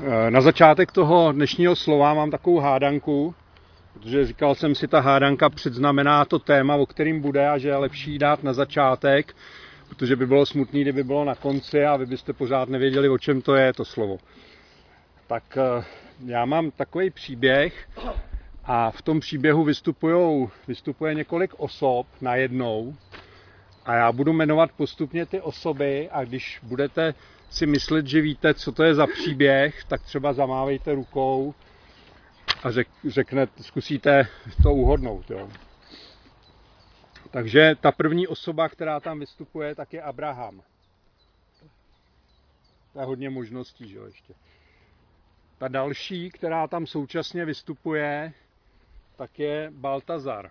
Na začátek toho dnešního slova mám takovou hádanku, protože říkal jsem si, ta hádanka předznamená to téma, o kterým bude a že je lepší dát na začátek, protože by bylo smutný, kdyby bylo na konci a vy byste pořád nevěděli, o čem to je to slovo. Tak já mám takový příběh a v tom příběhu vystupuje několik osob najednou a já budu jmenovat postupně ty osoby a když budete si myslet, že víte, co to je za příběh, tak třeba zamávejte rukou a zkusíte to uhodnout. Jo. Takže ta první osoba, která tam vystupuje, tak je Abraham. To je hodně možností, že jo, ještě. Ta další, která tam současně vystupuje, tak je Baltazar.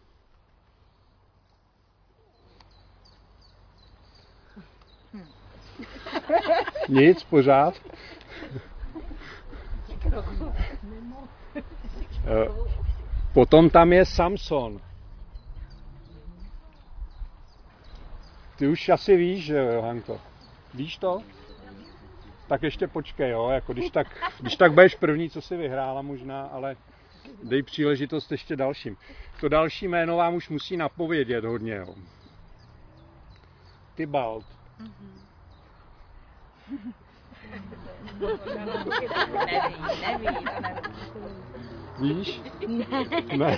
Nic, pořád. Potom tam je Samson. Ty už asi víš, že jo, Hanko? Víš to? Tak ještě počkej, jo, jako když tak budeš první, co si vyhrála možná, ale dej příležitost ještě dalším. To další jméno vám už musí napovědět hodně, jo. Tybalt. Neví. Víš? Ne.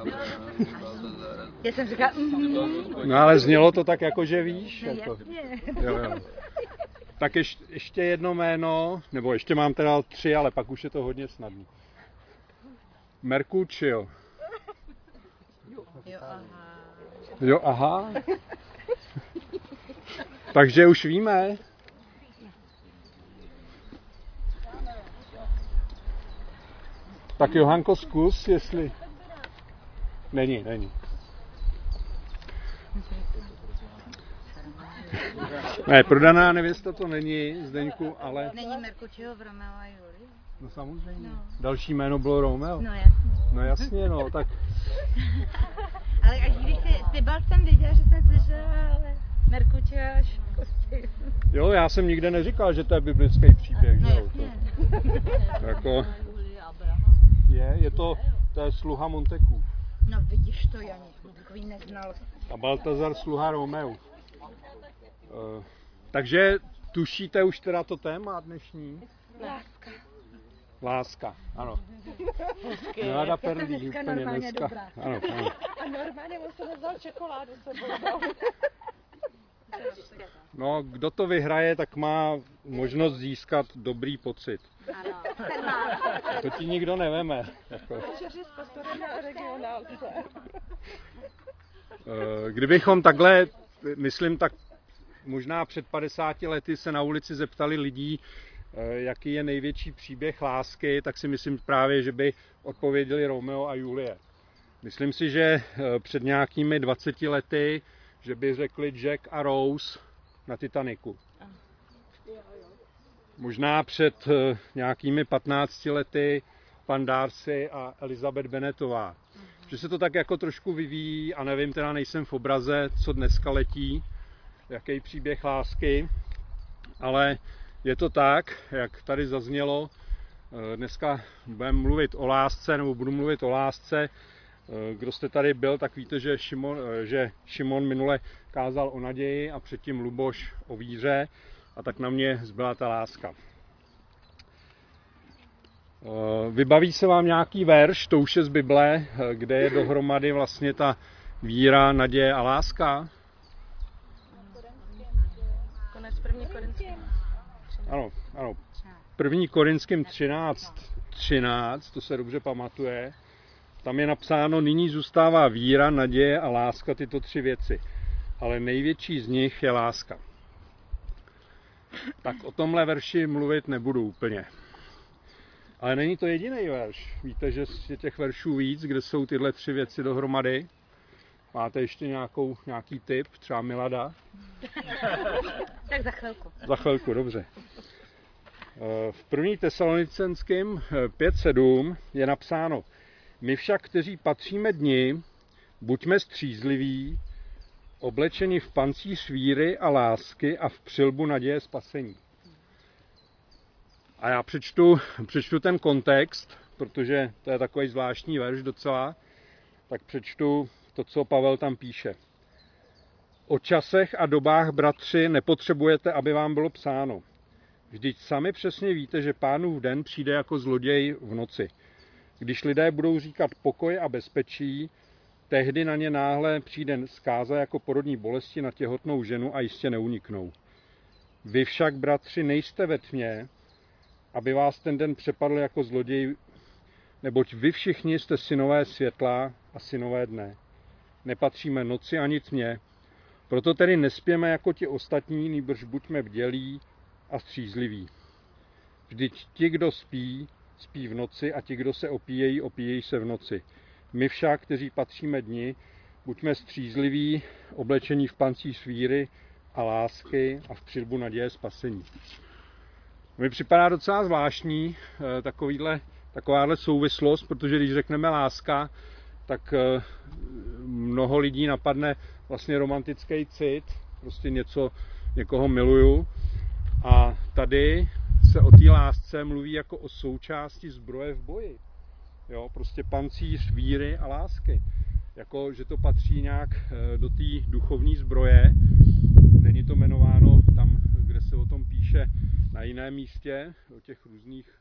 Já jsem říkala, No ale znělo to tak jako, že víš. No, jako. jasně. Jo. Tak ještě jedno jméno, nebo ještě mám teda 3, ale pak už je to hodně snadný. Mercutio. Jo, aha. Takže už víme. Tak Johanko, zkus, jestli... Není. Ne, prodaná nevěsta to není, Zdeňku, ale... Není Mercutio v Romeo a Julie? No samozřejmě. No. Další jméno bylo Romeo. No jasně. No jasně, no, tak... Ale až když Tybalt jsem viděla, že jsem slyšela, ale Mercutio až prostě... Jo, já jsem nikde neříkal, že to je biblický příběh, No že jo? jasně. To, jako... To je sluha Monteků. No vidíš to, Jani, takový neznalost. A Baltazar sluha Romeu. Takže tušíte už teda to téma dnešní? Láska, ano. Ráda perdí úplně dneska. Ano. A normálně on se nevzal čokoládu sebou. No, kdo to vyhraje, tak má možnost získat dobrý pocit. Ano. To ti nikdo neveme. Jako. Večeři s pastorem na regionálce. Kdybychom takhle, myslím tak možná před 50 lety se na ulici zeptali lidí, jaký je největší příběh lásky, tak si myslím právě, že by odpověděli Romeo a Julie. Myslím si, že před nějakými 20 lety, že by řekli Jack a Rose na Titaniku. Možná před nějakými 15 lety pan Darcy a Elizabeth Bennettová. Že se to tak jako trošku vyvíjí a nevím, teda nejsem v obraze, co dneska letí, jaký příběh lásky, ale je to tak, jak tady zaznělo, dneska budeme mluvit o lásce, nebo budu mluvit o lásce. Kdo jste tady byl, tak víte, že Šimon minule kázal o naději a předtím Luboš o víře a tak na mě zbyla ta láska. Vybaví se vám nějaký verš, to už je z Bible, kde je dohromady vlastně ta víra, naděje a láska? Konec 1. Korinským. Ano. 1. Korinským 13, to se dobře pamatuje. Tam je napsáno, nyní zůstává víra, naděje a láska, tyto 3 věci. Ale největší z nich je láska. Tak o tomhle verši mluvit nebudu úplně. Ale není to jediný verš. Víte, že je těch veršů víc, kde jsou tyhle 3 věci dohromady. Máte ještě nějaký tip, třeba Milada? Tak za chvilku. Za chvilku, dobře. V 1. Tesalonicenským 5:7 je napsáno, my však, kteří patříme dni, buďme střízliví, oblečeni v pancíř víry a lásky a v přilbu naděje spasení. A já přečtu ten kontext, protože to je takový zvláštní verš docela, tak přečtu to, co Pavel tam píše. O časech a dobách, bratři, nepotřebujete, aby vám bylo psáno. Vždyť sami přesně víte, že Pánův den přijde jako zloděj v noci. Když lidé budou říkat pokoj a bezpečí, tehdy na ně náhle přijde zkáza jako porodní bolesti na těhotnou ženu a jistě neuniknou. Vy však, bratři, nejste ve tmě, aby vás ten den přepadl jako zloděj, neboť vy všichni jste synové světla a synové dne. Nepatříme noci ani tmě, proto tedy nespěme jako ti ostatní, nýbrž buďme bdělí a střízliví. Vždyť ti, kdo spí, spí v noci a ti, kdo se opíjejí, opíjejí se v noci. My však, kteří patříme dni, buďme střízliví, oblečení v pancíř víry a lásky a v přilbu naděje spasení. Mi připadá docela zvláštní takováhle souvislost, protože když řekneme láska, tak mnoho lidí napadne vlastně romantický cit, prostě někoho miluju. A tady se o té lásce mluví jako o součásti zbroje v boji. Jo, prostě pancíř víry a lásky. Jako, že to patří nějak do té duchovní zbroje. Není to jmenováno tam, kde se o tom píše na jiném místě, o těch různých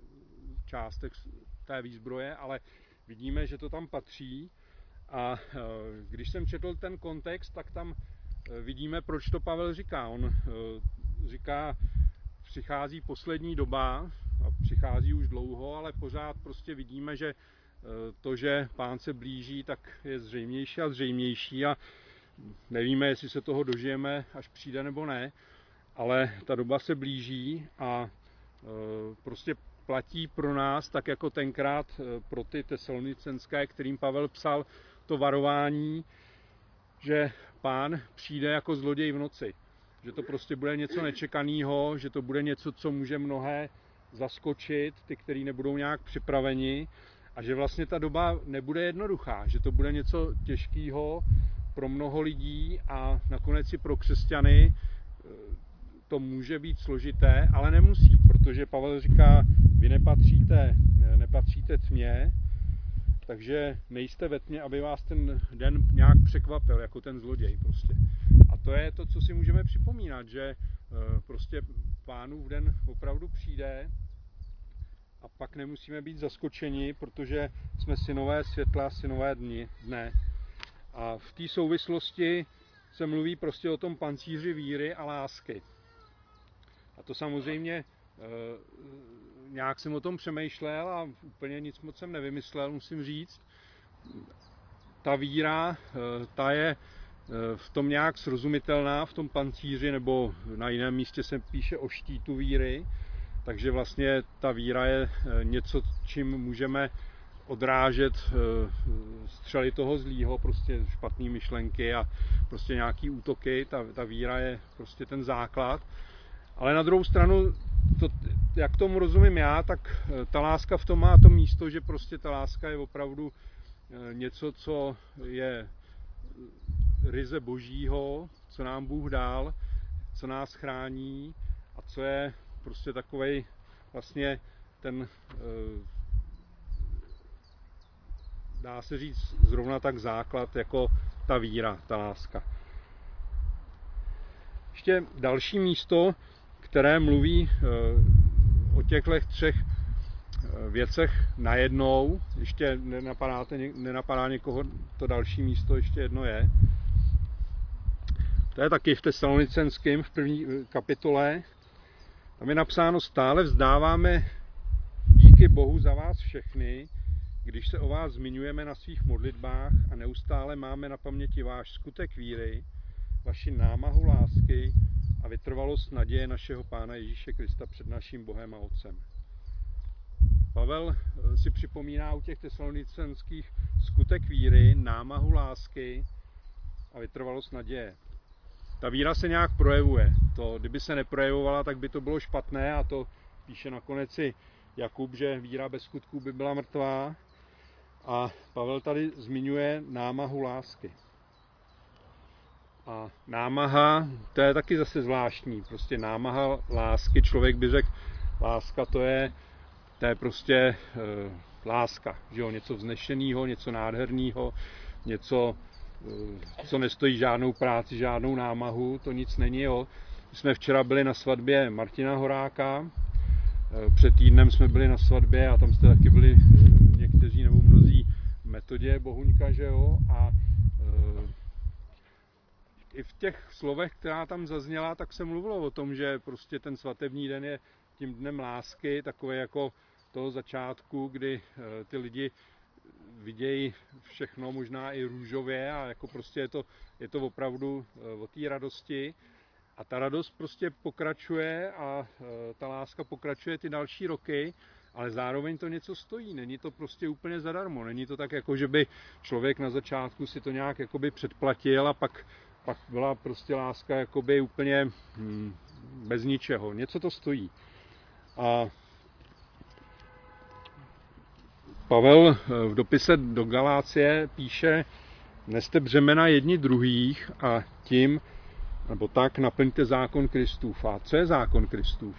částech té výzbroje, ale vidíme, že to tam patří. A když jsem četl ten kontext, tak tam vidíme, proč to Pavel říká. On říká, přichází poslední doba a přichází už dlouho, ale pořád prostě vidíme, že to, že Pán se blíží, tak je zřejmější a zřejmější a nevíme, jestli se toho dožijeme, až přijde nebo ne, ale ta doba se blíží a prostě platí pro nás, tak jako tenkrát pro ty tesalonicenské, kterým Pavel psal to varování, že Pán přijde jako zloděj v noci. Že to prostě bude něco nečekaného, že to bude něco, co může mnohé zaskočit, ty, kteří nebudou nějak připraveni, a že vlastně ta doba nebude jednoduchá, že to bude něco těžkého pro mnoho lidí a nakonec i pro křesťany to může být složité, ale nemusí, protože Pavel říká, vy nepatříte tmě, takže nejste ve tmě, aby vás ten den nějak překvapil, jako ten zloděj prostě. A to je to, co si můžeme připomínat, že prostě Pánův den opravdu přijde a pak nemusíme být zaskočeni, protože jsme synové světla, synové dne. A v té souvislosti se mluví prostě o tom pancíři víry a lásky. A to samozřejmě nějak jsem o tom přemýšlel a úplně nic moc jsem nevymyslel, musím říct. Ta víra, ta je v tom nějak srozumitelná, v tom pancíři, nebo na jiném místě se píše o štítu víry, takže vlastně ta víra je něco, čím můžeme odrážet střely toho zlýho, prostě špatné myšlenky a prostě nějaký útoky. Ta víra je prostě ten základ. Ale na druhou stranu, jak tomu rozumím já, tak ta láska v tom má to místo, že prostě ta láska je opravdu něco, co je ryze božího, co nám Bůh dal, co nás chrání a co je prostě takovej vlastně ten, dá se říct, zrovna tak základ jako ta víra, ta láska. Ještě další místo, které mluví o těchto třech věcech najednou, ještě nenapadá někoho, to další místo ještě jedno je. To je taky v Tesalonicenském, v 1. kapitole. Tam je napsáno, stále vzdáváme díky Bohu za vás všechny, když se o vás zmiňujeme na svých modlitbách a neustále máme na paměti váš skutek víry, vaši námahu lásky a vytrvalost naděje našeho Pána Ježíše Krista před naším Bohem a Otcem. Pavel si připomíná u těch tesalonicenských skutek víry, námahu lásky a vytrvalost naděje. Ta víra se nějak projevuje. Kdyby se neprojevovala, tak by to bylo špatné a to píše nakonec i Jakub, že víra bez skutků by byla mrtvá. A Pavel tady zmiňuje námahu lásky. A námaha, to je taky zase zvláštní. Prostě námaha lásky, člověk by řekl, Láska to je prostě láska, že jo? Něco vznešeného, něco nádherného, něco, co nestojí žádnou práci, žádnou námahu, to nic není. Jo? My jsme včera byli na svatbě Martina Horáka, před týdnem jsme byli na svatbě a tam jste taky byli někteří nebo mnozí Metodě Bohuňka, že jo? A i v těch slovech, která tam zazněla, tak se mluvilo o tom, že prostě ten svatební den je tím dnem lásky, takové jako toho začátku, kdy ty lidi vidějí všechno možná i růžově a jako prostě je to opravdu o té radosti. A ta radost prostě pokračuje a ta láska pokračuje ty další roky, ale zároveň to něco stojí. Není to prostě úplně zadarmo. Není to tak, jako že by člověk na začátku si to nějak jakoby předplatil a pak byla prostě láska jakoby úplně bez ničeho. Něco to stojí. A Pavel v dopise do Galácie píše: neste břemena jedni druhých a tím, nebo tak, naplňte zákon Kristův. A co je zákon Kristův?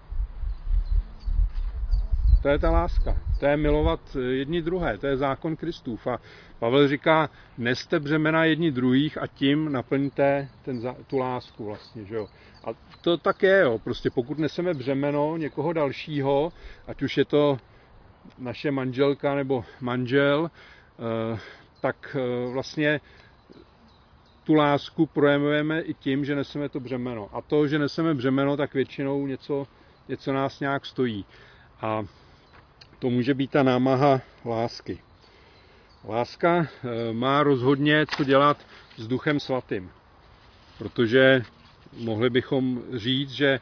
To je ta láska. To je milovat jedni druhé. To je zákon Kristův. A Pavel říká, neste břemena jedni druhých a tím naplňte tu lásku vlastně. Že jo? A to tak je. Jo. Prostě pokud neseme břemeno někoho dalšího, ať už je to naše manželka nebo manžel, tak vlastně tu lásku projevujeme i tím, že neseme to břemeno. A to, že neseme břemeno, tak většinou něco nás nějak stojí. A to může být ta námaha lásky. Láska má rozhodně co dělat s Duchem Svatým. Protože mohli bychom říct, že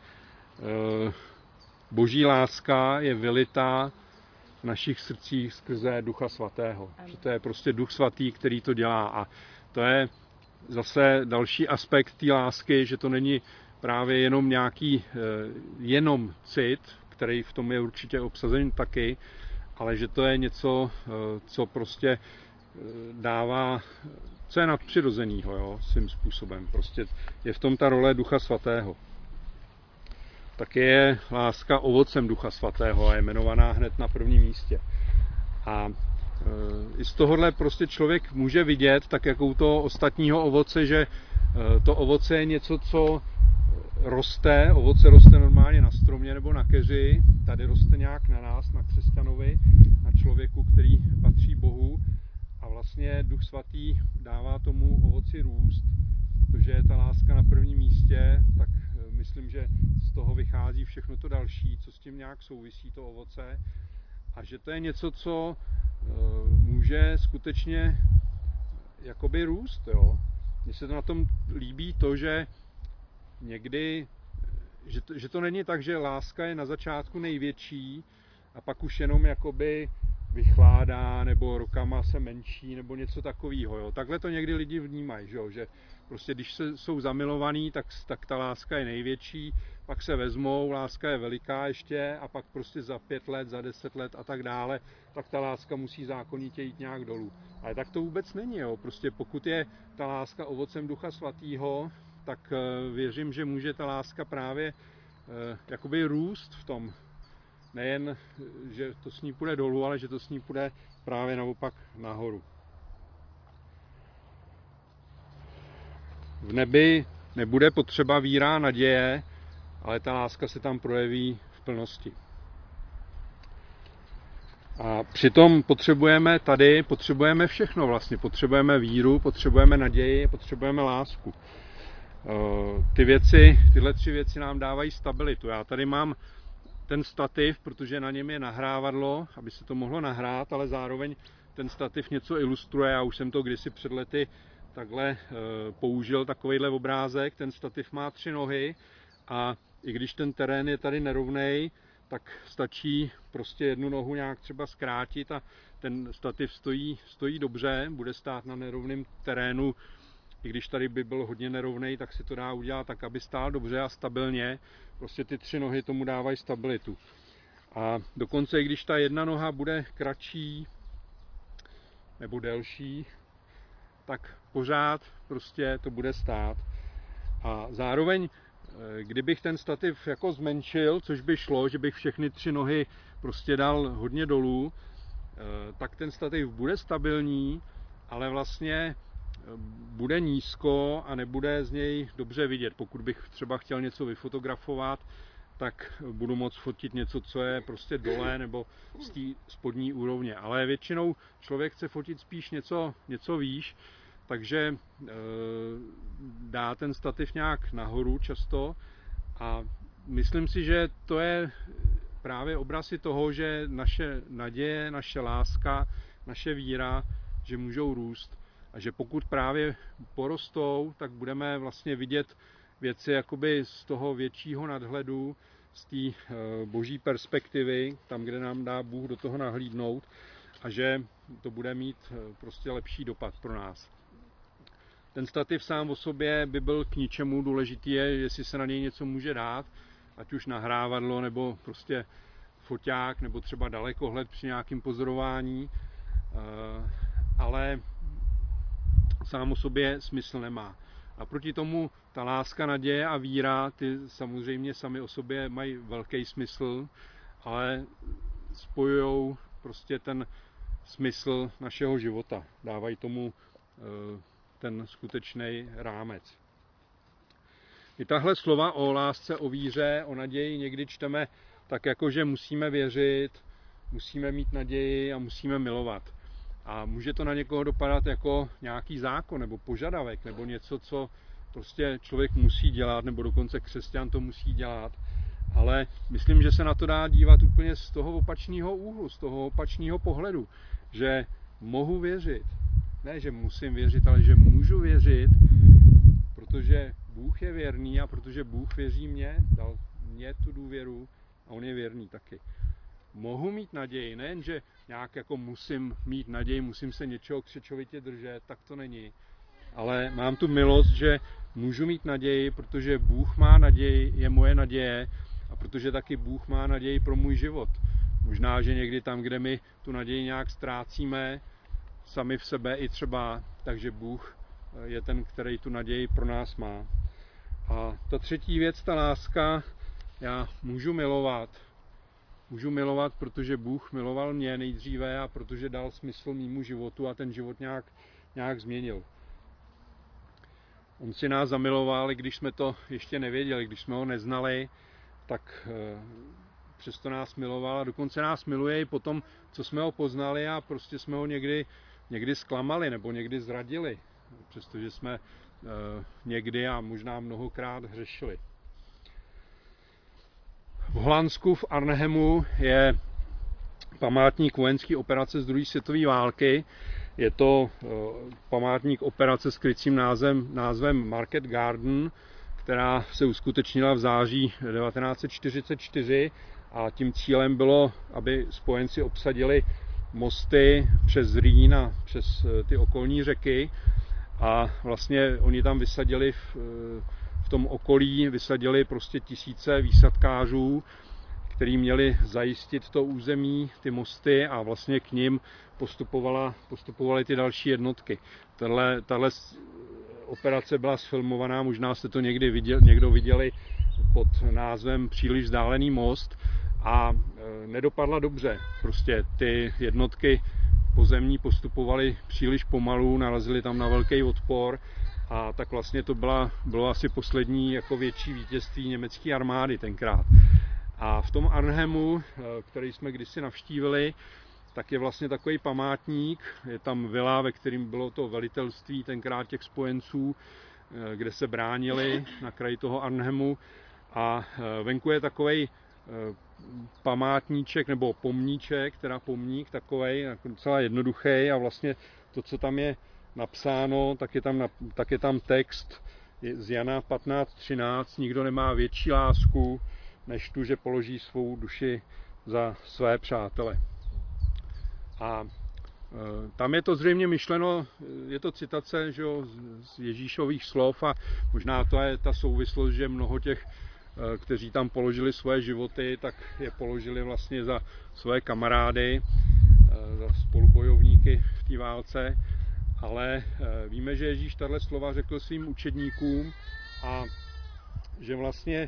Boží láska je vylitá v našich srdcích skrze Ducha Svatého. Že to je prostě Duch Svatý, který to dělá. A to je zase další aspekt té lásky, že to není právě jenom nějaký jenom cit, který v tom je určitě obsazen taky, ale že to je něco, co prostě dává, co je nadpřirozenýho, jo, svým způsobem. Prostě je v tom ta role Ducha Svatého. Taky je láska ovocem Ducha Svatého a je jmenovaná hned na prvním místě. A i z tohohle prostě člověk může vidět, tak jako u toho ostatního ovoce, že to ovoce je něco, co roste. Ovoce roste normálně na stromě nebo na keři. Tady roste nějak na nás, na křesťanovi, na člověku, který patří Bohu. A vlastně Duch Svatý dává tomu ovoci růst. Protože je ta láska na prvním místě, tak myslím, že z toho vychází všechno to další, co s tím nějak souvisí, to ovoce. A že to je něco, co může skutečně jakoby růst. Jo? Mně se to na tom líbí to, že někdy, že to není tak, že láska je na začátku největší a pak už jenom jakoby vychládá nebo rokama se menší nebo něco takového. Jo? Takhle to někdy lidi vnímají, že prostě když jsou zamilovaní, tak ta láska je největší, pak se vezmou, láska je veliká ještě a pak prostě za 5 let, za 10 let a tak dále, tak ta láska musí zákonitě jít nějak dolů. Ale tak to vůbec není. Jo? Prostě pokud je ta láska ovocem Ducha Svatého, tak věřím, že může ta láska právě jakoby růst v tom. Nejen, že to s ní půjde dolů, ale že to s ní půjde právě naopak nahoru. V nebi nebude potřeba víra a naděje, ale ta láska se tam projeví v plnosti. A přitom potřebujeme všechno vlastně. Potřebujeme víru, potřebujeme naději, potřebujeme lásku. Tyhle 3 věci nám dávají stabilitu. Já tady mám ten stativ, protože na něm je nahrávadlo, aby se to mohlo nahrát, ale zároveň ten stativ něco ilustruje. Já už jsem to kdysi před lety takhle použil, takovejhle obrázek. Ten stativ má 3 nohy a i když ten terén je tady nerovnej, tak stačí prostě jednu nohu nějak třeba zkrátit a ten stativ stojí dobře, bude stát na nerovném terénu. I když tady by byl hodně nerovnej, tak se to dá udělat tak, aby stál dobře a stabilně. Prostě ty 3 nohy tomu dávají stabilitu. A dokonce i když ta jedna noha bude kratší nebo delší, tak pořád prostě to bude stát. A zároveň kdybych ten stativ jako zmenšil, což by šlo, že bych všechny 3 nohy prostě dal hodně dolů, tak ten stativ bude stabilní, ale vlastně bude nízko a nebude z něj dobře vidět. Pokud bych třeba chtěl něco vyfotografovat, tak budu moct fotit něco, co je prostě dole nebo z té spodní úrovně. Ale většinou člověk chce fotit spíš něco výš, takže dá ten stativ nějak nahoru často a myslím si, že to je právě obraz i toho, že naše naděje, naše láska, naše víra, že můžou růst a že pokud právě porostou, tak budeme vlastně vidět věci jakoby z toho většího nadhledu, z té boží perspektivy, tam, kde nám dá Bůh do toho nahlídnout a že to bude mít prostě lepší dopad pro nás. Ten stativ sám o sobě by byl k ničemu, důležitý je, jestli se na něj něco může dát, ať už nahrávadlo, nebo prostě foťák, nebo třeba dalekohled při nějakém pozorování, ale sám o sobě smysl nemá. A proti tomu ta láska, naděje a víra, ty samozřejmě sami o sobě mají velký smysl, ale spojujou prostě ten smysl našeho života. Dávají tomu ten skutečný rámec. I tahle slova o lásce, o víře, o naději někdy čteme tak jako, že musíme věřit, musíme mít naději a musíme milovat. A může to na někoho dopadat jako nějaký zákon nebo požadavek nebo něco, co prostě člověk musí dělat, nebo dokonce křesťan to musí dělat. Ale myslím, že se na to dá dívat úplně z toho opačného úhlu, z toho opačného pohledu, že mohu věřit. Ne, že musím věřit, ale že můžu věřit, protože Bůh je věrný a protože Bůh věří mně, dal mě tu důvěru a on je věrný taky. Mohu mít naději, nejen, že nějak jako musím mít naději, musím se něčeho křečovitě držet, tak to není. Ale mám tu milost, že můžu mít naději, protože Bůh má naději, je moje naděje a protože taky Bůh má naději pro můj život. Možná, že někdy tam, kde my tu naději nějak ztrácíme, sami v sebe i třeba, takže Bůh je ten, který tu naději pro nás má. A ta třetí věc, ta láska, já můžu milovat. Můžu milovat, protože Bůh miloval mě nejdříve a protože dal smysl mému životu a ten život nějak změnil. On si nás zamiloval, i když jsme to ještě nevěděli, když jsme ho neznali, tak přesto nás miloval a dokonce nás miluje i potom, co jsme ho poznali a prostě jsme ho někdy zklamali nebo někdy zradili, přestože jsme někdy a možná mnohokrát hřešili. V Holandsku v Arnhemu je památník vojenské operace z druhé světové války. Je to památník operace s krycím názvem Market Garden, která se uskutečnila v září 1944 a tím cílem bylo, aby spojenci obsadili mosty přes Rýn a přes ty okolní řeky a vlastně oni tam vysadili v tom okolí vysadili prostě tisíce výsadkářů, kteří měli zajistit to území, ty mosty a vlastně k nim postupovaly ty další jednotky. Tahle operace byla sfilmovaná, možná jste to někdo viděli pod názvem Příliš vzdálený most a nedopadla dobře. Prostě ty jednotky pozemní postupovaly příliš pomalu, narazily tam na velký odpor a tak vlastně to bylo asi poslední jako větší vítězství německé armády tenkrát. A v tom Arnhemu, který jsme kdysi navštívili, tak je vlastně takový památník, je tam vila, ve kterým bylo to velitelství tenkrát těch spojenců, kde se bránili na kraji toho Arnhemu a venku je takovej památníček nebo pomníček, teda pomník takovej, docela jednoduchý a vlastně to, co tam je napsáno, tak je tam text z Jana 15:13, nikdo nemá větší lásku, než tu, že položí svou duši za své přátele. A tam je to zřejmě myšleno, je to citace, že jo, z Ježíšových slov a možná to je ta souvislost, že mnoho těch, kteří tam položili svoje životy, tak je položili vlastně za své kamarády, za spolubojovníky v té válce. Ale víme, že Ježíš tahle slova řekl svým učedníkům a že vlastně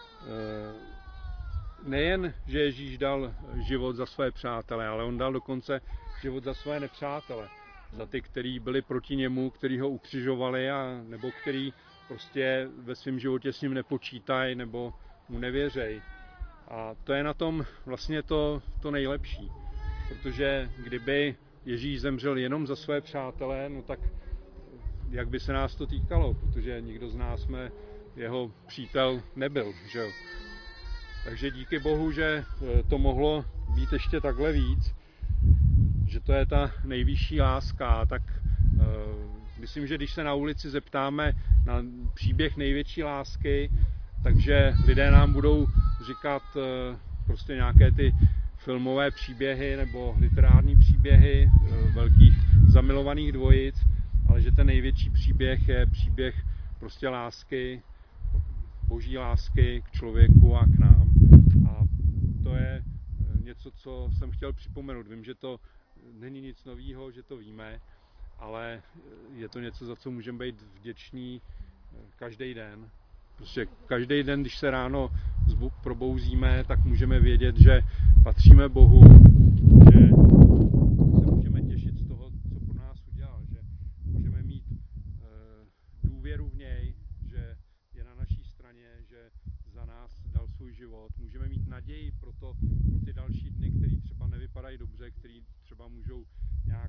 nejen, že Ježíš dal život za své přátele, ale on dal dokonce život za své nepřátele. Za ty, kteří byli proti němu, kteří ho ukřižovali, nebo kteří prostě ve svém životě s ním nepočítají nebo mu nevěřejí. A to je na tom vlastně to nejlepší. Protože kdyby Ježíš zemřel jenom za své přátele, no tak jak by se nás to týkalo, protože nikdo z nás jsme jeho přítel nebyl, že jo. Takže díky Bohu, že to mohlo být ještě takhle víc, že to je ta nejvyšší láska, tak myslím, že když se na ulici zeptáme na příběh největší lásky, takže lidé nám budou říkat prostě nějaké ty filmové příběhy nebo literární příběhy velkých zamilovaných dvojic, ale že ten největší příběh je příběh prostě lásky, boží lásky k člověku a k nám. A to je něco, co jsem chtěl připomenout. Vím, že to není nic nového, že to víme, ale je to něco, za co můžeme být vděční každý den. Prostě každý den, když se ráno probouzíme, tak můžeme vědět, že patříme Bohu, že se můžeme těšit z toho, co pro nás udělal, že můžeme mít důvěru v něj, že je na naší straně, že za nás dal svůj život. Můžeme mít naději pro ty další dny, které třeba nevypadají dobře, které třeba můžou nějak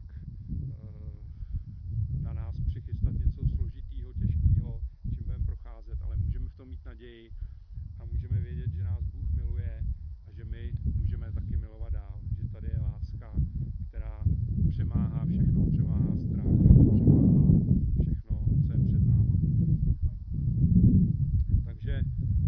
na nás přichystat něco složitýho, těžkého, čím budeme procházet, ale můžeme v tom mít naději a můžeme vědět, že nás Bůh miluje a že my můžeme taky milovat dál, že tady je láska, která přemáhá všechno, přemáhá strach a přemáhá všechno, co je před náma. Takže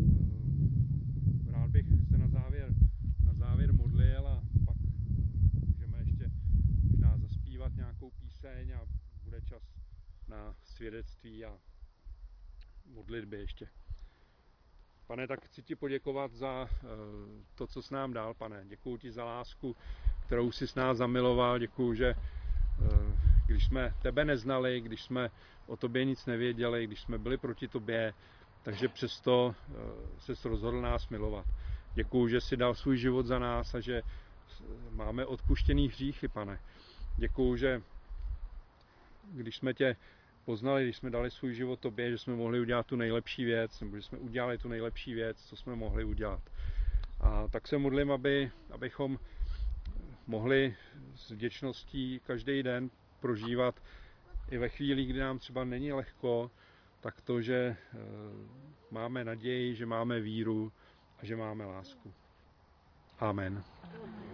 rád bych se na závěr modlil a pak můžeme ještě možná zaspívat nějakou píseň a bude čas na svědectví a modlitby ještě. Pane, tak chci ti poděkovat za to, co jsi nám dal, pane. Děkuji ti za lásku, kterou jsi s nás zamiloval. Děkuji, že když jsme tebe neznali, když jsme o tobě nic nevěděli, když jsme byli proti tobě, takže přesto jsi rozhodl nás milovat. Děkuji, že jsi dal svůj život za nás a že máme odpuštěný hříchy, pane. Děkuji, že když jsme tě poznali, když jsme dali svůj život tobě, že jsme mohli udělat tu nejlepší věc, nebo že jsme udělali tu nejlepší věc, co jsme mohli udělat. A tak se modlím, abychom mohli s vděčností každý den prožívat i ve chvíli, kdy nám třeba není lehko, tak to, že máme naději, že máme víru a že máme lásku. Amen.